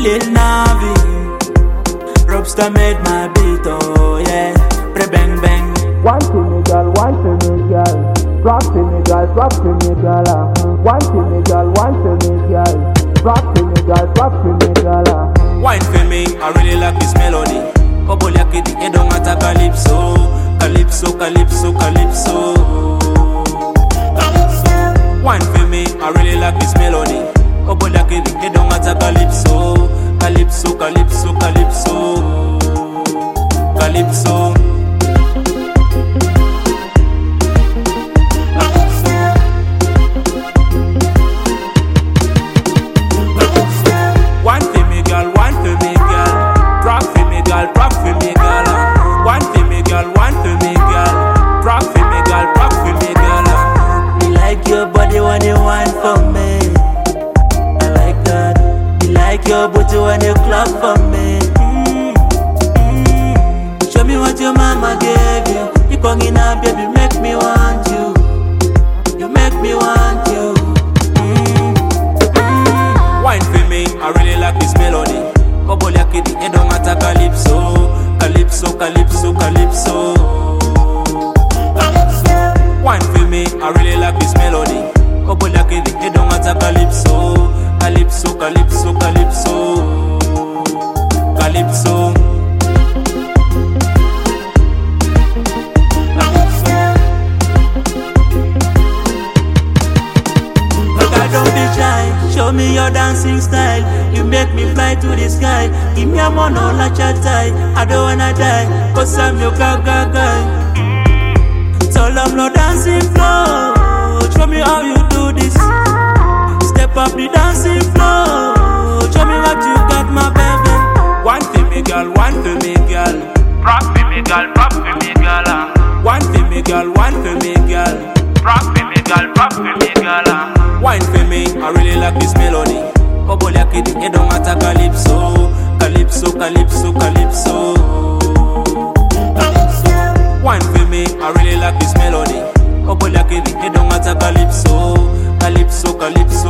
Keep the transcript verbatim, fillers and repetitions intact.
Lil Navi, Robster made my beat, oh yeah. Pre bang bang. One to me girl, one to me girl. Drop to me girl, drop to me girl. uh. One to me girl, one to me girl. Drop to me girl, drop to me girl. uh. Wine for me, I really like this melody. Couple ya kidi, you don't matter calypso, calypso, calypso, calypso. Wine for me, I really like this melody. Couple ya kidi, you don't matter calypso, calypso, calypso, calypso, calypso. When you whine for me, I like that. You like your booty when you clap for me. Mm, mm. Show me what your mama gave you. You come in and baby, make me want you. You make me want you. Mm, mm. Wine for me, I really like this melody. Couple ya kidi, you don't matter calypso, calypso, calypso, calypso. Wine for me, I really like this melody. Couple ya kidi, you don't matter calypso, calypso, calypso, calypso, calypso. Look, I don't be shy, show me your dancing style. You make me fly to the sky. Give me a mono like a tie. I don't wanna die, cause I'm your gaga guy. So I'm no dancing floor. Show me how you do this. Step up the dancing floor. Show me what you got, my baby. One for me, girl, one for me, girl. Rock for me, girl, rock for me, girl. uh. One for me, girl, one for me, girl. Rock for me, girl, rock for me, girl. uh. Wine for me, I really like this melody. Couple ya kidi, you don't matter calypso, calypso, calypso, calypso. Wine for me, I really like this melody. Couple ya kidi, you don't matter calypso, calypso, calypso.